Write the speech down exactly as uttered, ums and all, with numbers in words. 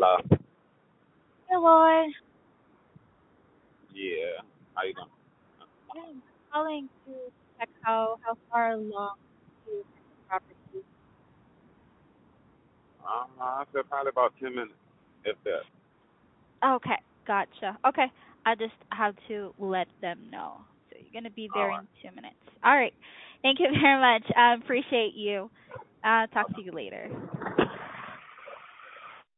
Hello. Hey, Lloyd. Yeah. How you doing? Yeah, I'm just calling to check how how far along you with the property. Um, I said probably about ten minutes, if that. Okay, gotcha. Okay, I just have to let them know. So you're gonna be All there right. in two minutes. All right. Thank you very much. I appreciate you. I'll talk to you later.